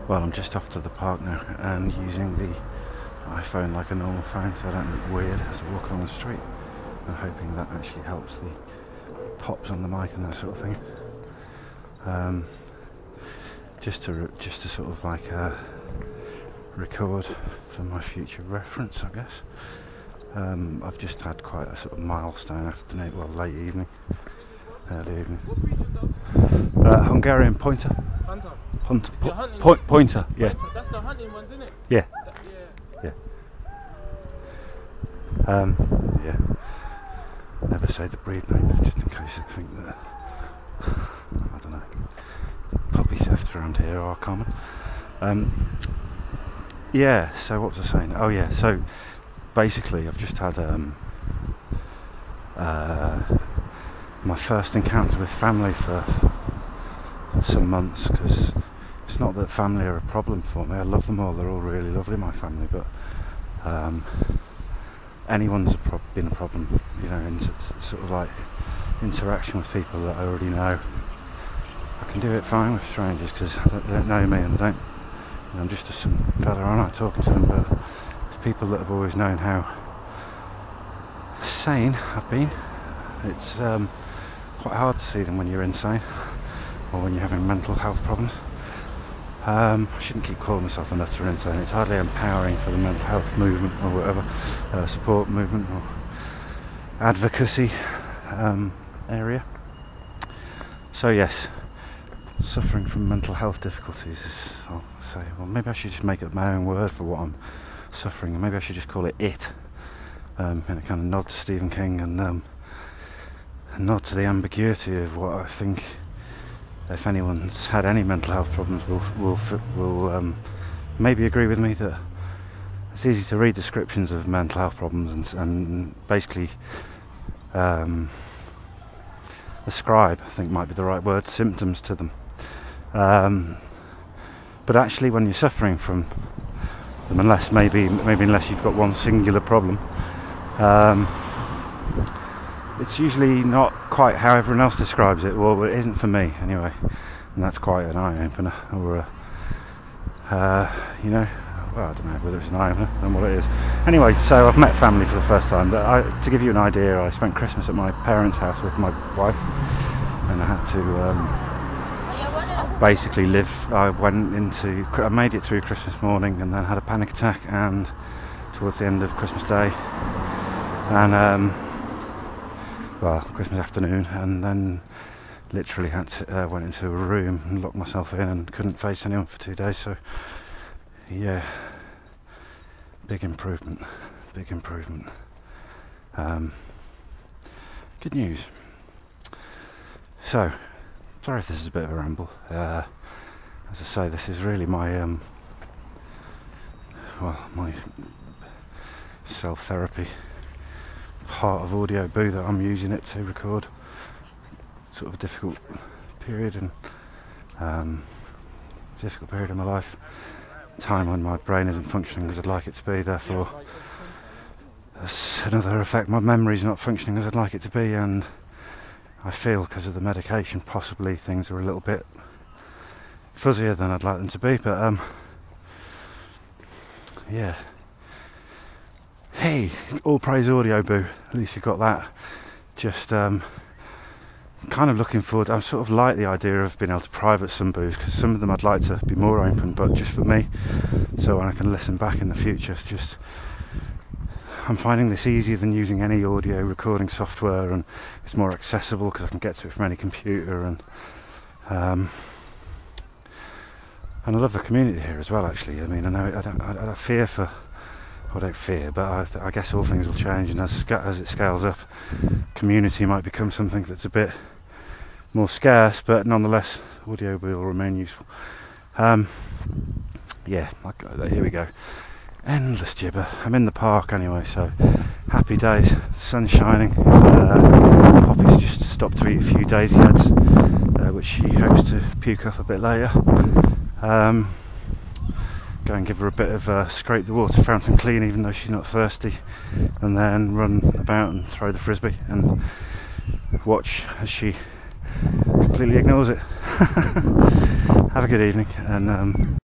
Well, I'm just off to the park now and using the iPhone like a normal phone so I don't look weird as I walk along the street. I'm hoping that actually helps the pops on the mic and that sort of thing. Just to sort of like record for my future reference, I guess. I've just had quite a sort of milestone afternoon, well, late evening, early evening. Hungarian pointer. Hunter. Pointer, yeah. Pointer. That's the hunting ones, isn't it? Yeah. Yeah. Yeah. Never say the breed name, just in case I think that, I don't know, puppy thefts around here are common. Yeah, so what was I saying? Oh yeah, so basically I've just had my first encounter with family for some months, because it's not that family are a problem for me. I love them all, they're all really lovely, my family, but anyone's been a problem, you know, in sort of like interaction with people that I already know. I can do it fine with strangers because they don't know me and they don't, you know, I'm just some fella, I'm not talking to them, but it's people that have always known how sane I've been. It's quite hard to see them when you're insane or when you're having mental health problems. I shouldn't keep calling myself a nutter or insane. It's hardly empowering for the mental health movement or whatever, support movement or advocacy area. So yes, suffering from mental health difficulties is, I'll say, well, maybe I should just make up my own word for what I'm suffering, and maybe I should just call it IT, in a kind of nod to Stephen King and a nod to the ambiguity of what I think. If anyone's had any mental health problems, will maybe agree with me that it's easy to read descriptions of mental health problems and basically ascribe, I think might be the right word, symptoms to them. But actually, when you're suffering from them, unless you've got one singular problem, it's usually not quite how everyone else describes it. Well, it isn't for me anyway, and that's quite an eye-opener, or you know, well, I don't know whether it's an eye-opener and what it is. Anyway, so I've met family for the first time. To give you an idea, I spent Christmas at my parents' house with my wife, and I had to basically live. I made it through Christmas morning, and then had a panic attack, and towards the end of Christmas Day, and well, Christmas afternoon, and then literally went into a room and locked myself in and couldn't face anyone for 2 days. So yeah, big improvement. Good news. So, sorry if this is a bit of a ramble. As I say, this is really my my self-therapy part of Audio Boo, that I'm using it to record sort of a difficult period in my life, time when my brain isn't functioning as I'd like it to be, therefore that's another effect, my memory's not functioning as I'd like it to be, and I feel because of the medication possibly things are a little bit fuzzier than I'd like them to be, but yeah. Hey, all praise Audio Boo, at least you've got that. Just kind of looking forward, I'm sort of like the idea of being able to private some boos, because some of them I'd like to be more open, but just for me, so when I can listen back in the future. It's just, I'm finding this easier than using any audio recording software, and it's more accessible because I can get to it from any computer, and I love the community here as well, actually. I mean, I know I don't fear for, I don't fear, but I guess all things will change, and as it scales up, community might become something that's a bit more scarce, but nonetheless, Audio will remain useful. Yeah, here we go. Endless gibber. I'm in the park anyway, so happy days. The sun's shining. Poppy's just stopped to eat a few daisy heads, which she hopes to puke up a bit later. Go and give her a bit of scrape the water fountain clean, even though she's not thirsty, and then run about and throw the frisbee and watch as she completely ignores it. Have a good evening, and